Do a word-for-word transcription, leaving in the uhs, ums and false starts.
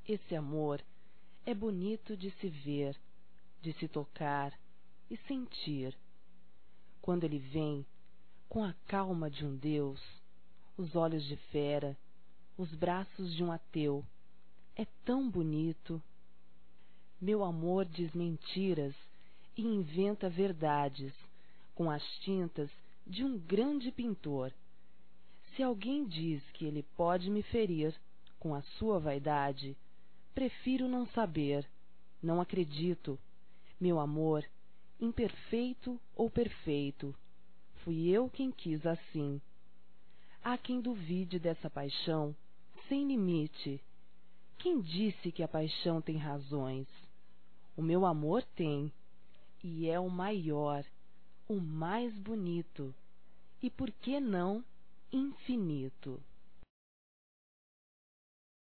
Esse amor é bonito de se ver, de se tocar e sentir. Quando ele vem, com a calma de um Deus, os olhos de fera, os braços de um ateu, é tão bonito. Meu amor diz mentiras e inventa verdades, com as tintas de um grande pintor. Se alguém diz que ele pode me ferir com a sua vaidade, prefiro não saber, não acredito. Meu amor, imperfeito ou perfeito, fui eu quem quis assim. Há quem duvide dessa paixão sem limite. Quem disse que a paixão tem razões? O meu amor tem, e é o maior, o mais bonito, e por que não infinito?